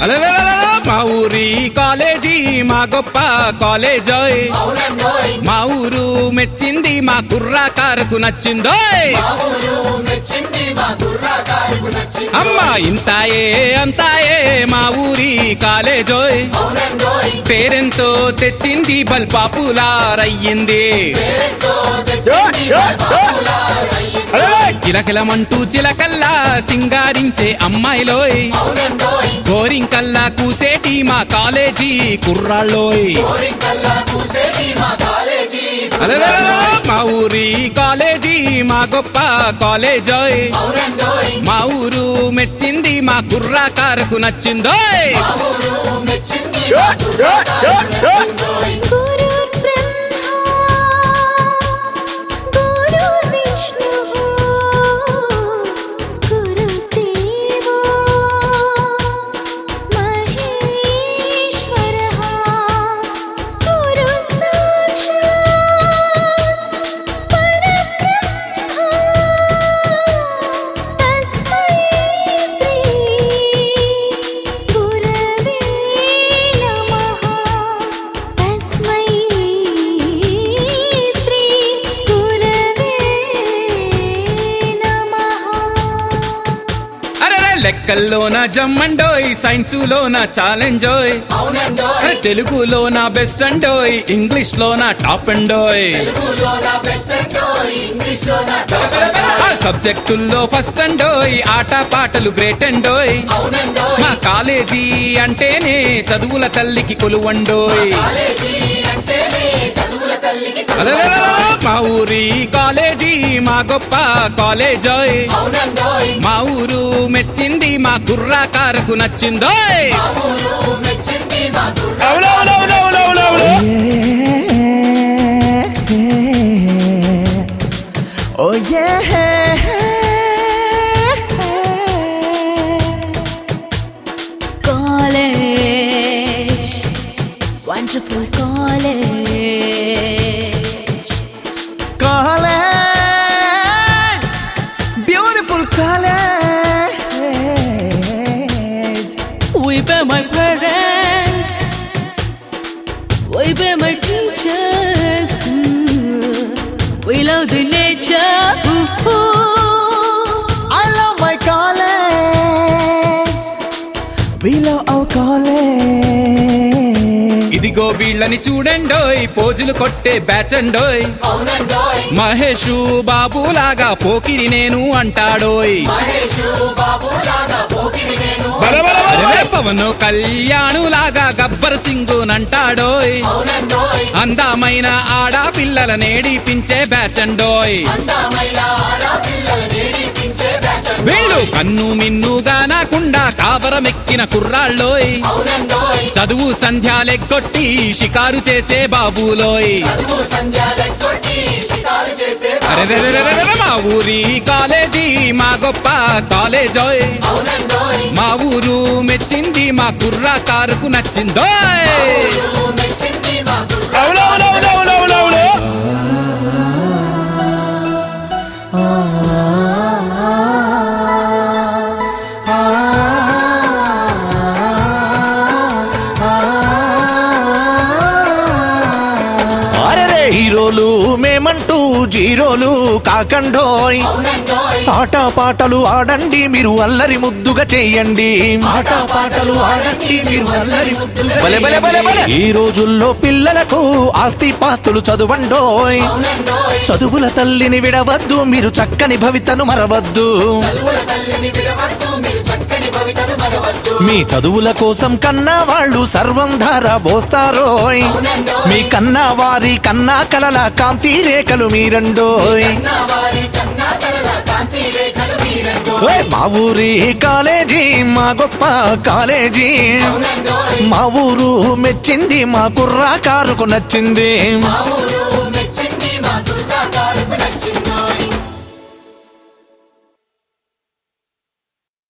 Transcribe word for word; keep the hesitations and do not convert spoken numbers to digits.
మా ఊరి కాలేజీ మా గొప్ప కాలేజోయ్, మా ఊరు మెచ్చింది మా కుర్రాకారుకు నచ్చిందోయ్. అమ్మా ఇంతాయే అంతాయే మా ఊరి కాలేజోయ్, పేరెంతో తెచ్చింది బల్ పాపులార్ అయ్యింది. కిలకిలమంటూ చిలకల్లా సింగారించే అమ్మాయిలోయ్, గోరింకల్లా కూసేటి మా కాలేజీ కుర్రాళ్ళోయ్. మా ఊరి కాలేజీ మా గొప్ప కాలేజోయ్, మా ఊరు మెచ్చింది మా కుర్రాకారుకు నచ్చిందోయ్. లెక్కల్లోన జమ్మండోయ్, సైన్సులోన ఛాలెంజోయ్, తెలుగులోన బెస్ట్ అండోయ్, ఇంగ్లీష్ లోన టాప్ అండోయ్, సబ్జెక్టుల్లో ఫస్ట్ అండోయ్, ఆట పాటలు గ్రేట్ అండోయ్. మా కాలేజీ అంటేనే చదువుల తల్లికి కొలువండోయ్. మా ఊరి కాలేజీ మా గొప్ప కాలేజోయ్, మా ఊరు మెచ్చింది మా కుర్రాకారుకు నచ్చిందోయ్. College wonderful college, college, beautiful college. we pay my parents, we pay my teachers, we love the nature. I love my college, we love our college. ఇదిగో వీళ్ళని చూడండోయ్, పోజులు కొట్టే బ్యాచ్ అండోయ్. మహేషు బాబు లాగా పోకిరి నేను అంటాడోయ్. పవన్ కళ్యాణు లాగా గబ్బర్ సింగు నంటాడోయ్. అందమైన ఆడపిల్లల నేడిపించే బ్యాచ్ అండోయ్. వీళ్ళు కన్ను మిన్నుగా నాకుండా కావరమెక్కిన కుర్రాళ్ళోయ్, చదువు సంధ్యాలెగ్గొట్టి షికారు చేసే బాబులోయ్. మా ఊరి కాలేజీ మా గొప్ప కాలేజోయ్, మా ఊరు మెచ్చింది మా కుర్రాకారుకు నచ్చిందోయ్. హీరోలు మేమంటూ జీరోలు కాకండోయ్, ఆట పాటలు ఆడండి మీరు అల్లరి ముద్దుగా చెయ్యండి. ఆట పాటలు ఆడండి మీరు అల్లరి ముద్దుగా. ఈ రోజుల్లో పిల్లలకు ఆస్తి పాస్తులు చదువండోయ్, చదువుల తల్లిని విడవద్దు మీరు చక్కని భవితను మరవద్దు. మీ చదువుల కోసం కన్నా వాళ్ళు సర్వం ధార పోస్తారోయ్, మీ కన్నా వారి కన్నా కలల కాంతి రేఖలు మీరండోయ్. మా ఊరి కాలేజీ మా గొప్ప కాలేజీ, మా ఊరు మెచ్చింది మా కుర్రాకారుకు నచ్చింది.